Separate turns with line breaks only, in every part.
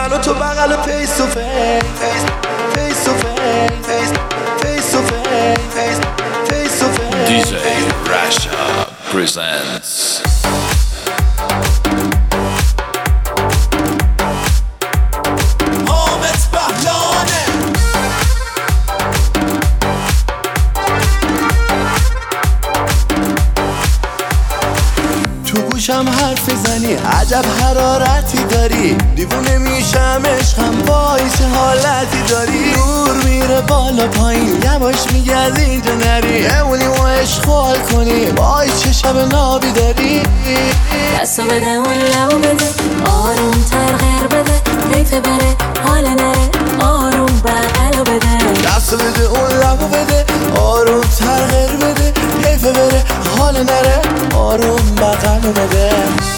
من و تو بغل فیس تو فیس، فیس تو فیس، فیس تو فیس، فیس تو فیس.
DJ Rasha presents
تو گوشم حرف زنی، عجب حرارتی داری، دیوونه میشم عشقم، وای چه حالتی داری. نور میره بالا پایین، یواش میگردی اینجا نری، بمونی و عشق حال کنی، وای چه شب نابی داری.
دستو بده اون لبو بده، آروم تر غیر بده، حیفه بره حال نره، آروم بغلو بده.
دستو بده اون لبو بده، آروم تر غیر بده، حیفه بره حال نره، آروم بغلو بده.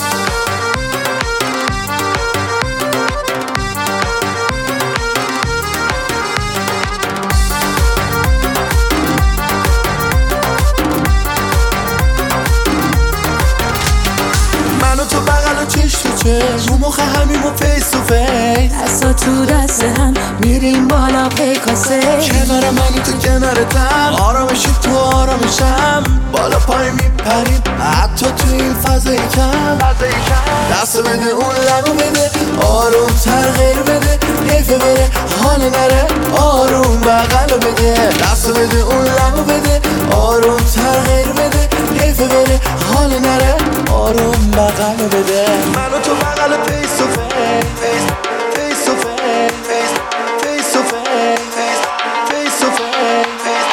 من و تو بغل و چش تو چش، رو مخ همیم و فیس تو فیس،
دستا تو دست هم میریم بالا پیکاسه.
کنار منی تو کنارتم، آرامشی تو آرامشم، بالا پای میپریم حتی تو این فضای کم. دست بده اون لبو بده، آروم تر غیر بده، حیفه بره حال نره، آروم بغلو بده. دست بده اون لبو بده، آروم تر غیر بده، حیفه بره حال نره، آروم بغلو بده. من و تو بغل فیس تو فیس، فیس تو فیس، فیس تو فیس، فیس تو فیس،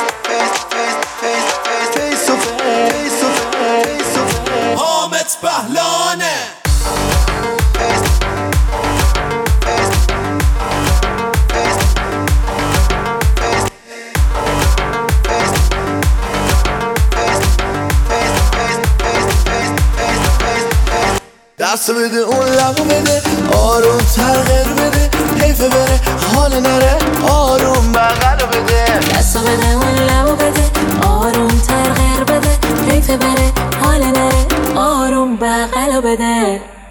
فیس تو فیس.
حامد بهلانه
دست بده اون لبو بده، آروم تر غیر بده، حیفه بره حال نره، آروم بغلو بده.
دستو بده اون لبو بده، آروم تر غیر بده، حیفه بره حال نره، آروم بغلو بده.